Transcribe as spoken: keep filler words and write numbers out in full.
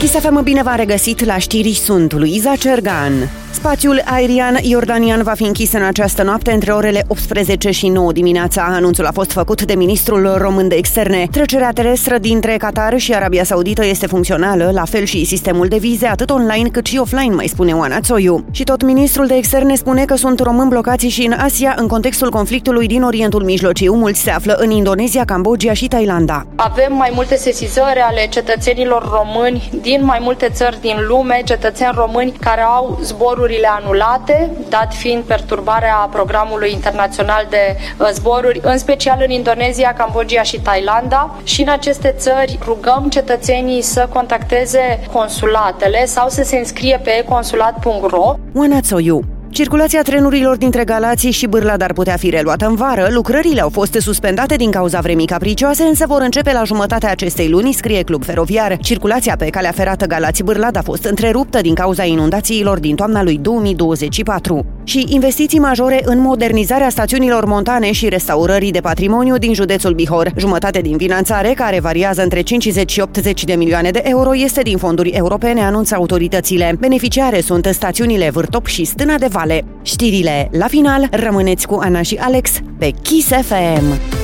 Kiss F M, bine v-am regăsit la știri, sunt Luiza Cergan. Spațiul aerian iordanian va fi închis în această noapte între orele optsprezece și nouă dimineața. Anunțul a fost făcut de ministrul român de externe. Trecerea terestră dintre Qatar și Arabia Saudită este funcțională, la fel și sistemul de vize, atât online cât și offline, mai spune Oana Țoiu. Și tot ministrul de externe spune că sunt români blocați și în Asia în contextul conflictului din Orientul Mijlociu. Mulți se află în Indonezia, Cambodgia și Thailanda. Avem mai multe sesizări ale cetățenilor români din mai multe țări din lume, cetățeni români care au zborurile anulate, dat fiind perturbarea programului internațional de zboruri, în special în Indonezia, Cambodgia și Thailanda. Și în aceste țări rugăm cetățenii să contacteze consulatele sau să se înscrie pe e consulat punct ro. Oana Țoiu. Circulația trenurilor dintre Galați și Bârlad ar putea fi reluată în vară. Lucrările au fost suspendate din cauza vremii capricioase, însă vor începe la jumătatea acestei luni, scrie Club Feroviar. Circulația pe calea ferată Galați-Bârlad a fost întreruptă din cauza inundațiilor din toamna lui două mii douăzeci și patru. Și investiții majore în modernizarea stațiunilor montane și restaurării de patrimoniu din județul Bihor. Jumătate din finanțare, care variază între cincizeci și optzeci de milioane de euro, este din fonduri europene, anunță autoritățile. Beneficiare sunt stațiunile Vârtop și Stâna de Vale. Știrile la final, rămâneți cu Ana și Alex pe Kiss F M.